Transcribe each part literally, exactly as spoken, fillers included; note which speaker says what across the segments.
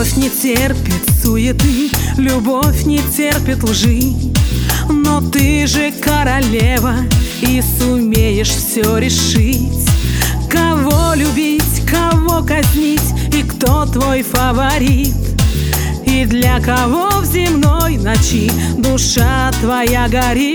Speaker 1: Любовь не терпит суеты, любовь не терпит лжи. Но ты же королева и сумеешь все решить. Кого любить, кого казнить и кто твой фаворит? И для кого в земной ночи душа твоя горит?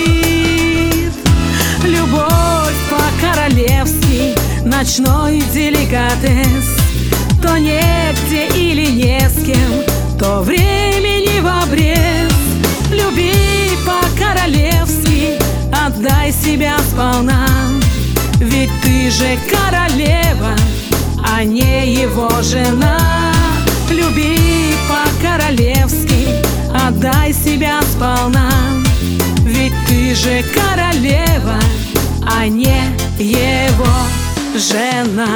Speaker 1: Любовь по-королевски, ночной деликатес. То негде или не с кем, то времени в обрез. Люби по-королевски, отдай себя сполна. Ведь ты же королева, а не его жена. Люби по-королевски, отдай себя сполна. Ведь ты же королева, а не его жена.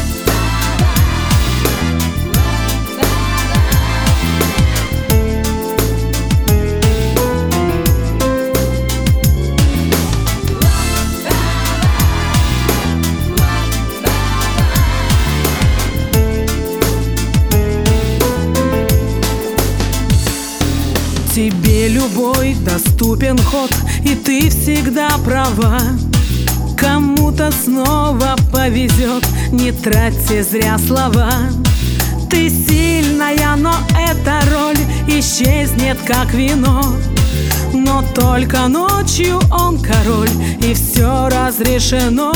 Speaker 1: Тебе любой доступен ход, и ты всегда права. Кому-то снова повезет, не тратьте зря слова. Ты сильная, но эта роль исчезнет, как вино. Но только ночью он король, и все разрешено.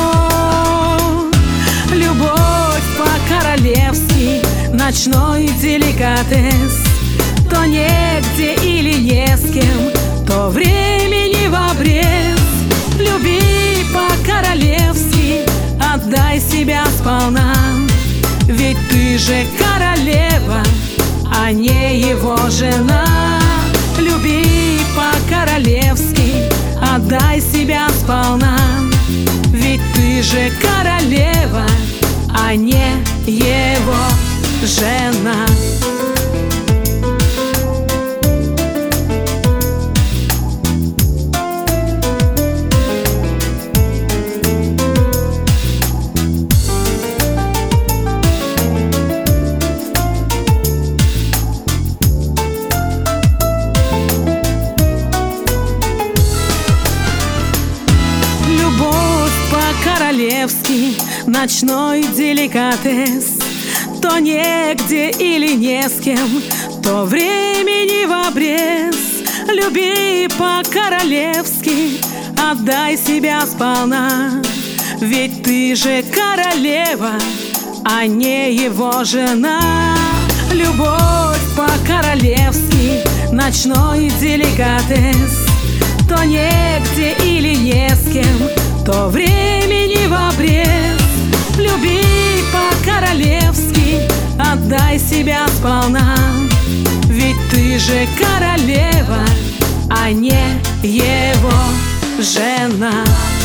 Speaker 1: Любовь по-королевски, ночной деликатес. То негде или не с кем, то времени в обрез. Люби по-королевски, отдай себя сполна. Ведь ты же королева, а не его жена. Люби по-королевски, отдай себя сполна. Ведь ты же королева, а не его жена. Королевский, ночной деликатес. То негде или не с кем, то времени в обрез. Люби по-королевски, отдай себя сполна. Ведь ты же королева, а не его жена. Любовь по-королевски, ночной деликатес. То негде или не с кем, то времени в обрез. Люби по-королевски, отдай себя сполна. Ведь ты же королева, а не его жена.